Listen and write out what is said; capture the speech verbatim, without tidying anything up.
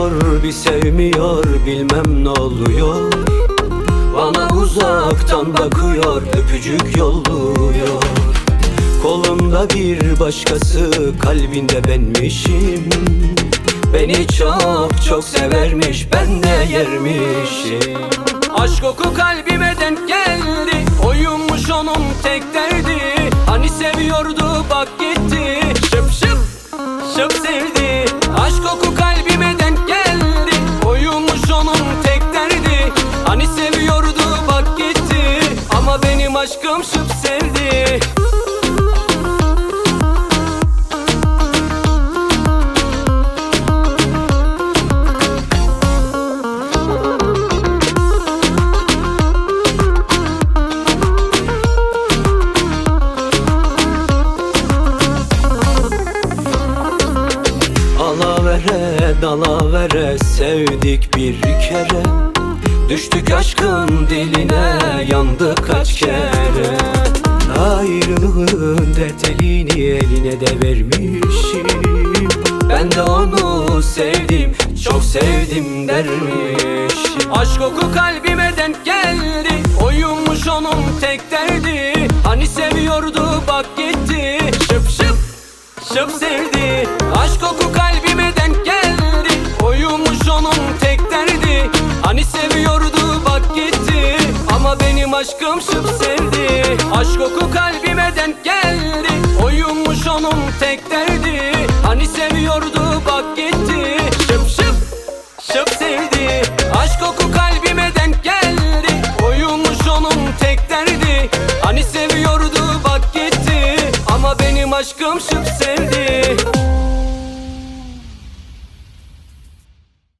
seviyor bir sevmiyor, bilmem ne oluyor. Bana uzaktan bakıyor, öpücük yolluyor. Kolumda bir başkası, kalbinde benmişim. Beni çok çok severmiş, ben de yermişim. Aşk oku kalbime denk geldi, oyunmuş onun tek derdi. Hani seviyordu bak gitti, şıp şıp şıp sevdi. Aşk oku kalbime denk geldi, oyunmuş onun tek derdi. Hani seviyordu bak gitti, ama benim aşkım şıp sevdi. Alavere dalavere sevdik bir kere. Düştük aşkın diline, yandık kaç kere. Ayrılığın dertelini eline de vermişim. Ben de onu sevdim, çok sevdim dermişim. Aşk oku kalbime denk geldi, oyunmuş onun tek derdi. Hani seviyordu bak gitti, şıp şıp şıp sevdi. Aşk oku kalbime denk geldi, oyunmuş onun tek derdi. Hani seviyordu bak gitti, ama benim aşkım şıp sevdi. Aşk oku kalbime denk geldi, oyunmuş onun tek derdi. Hani seviyordu bak gitti, şıp şıp şıp sevdi. Aşk oku kalbime denk geldi, oyunmuş onun tek derdi. Hani seviyordu bak gitti, ama benim aşkım şıp sevdi.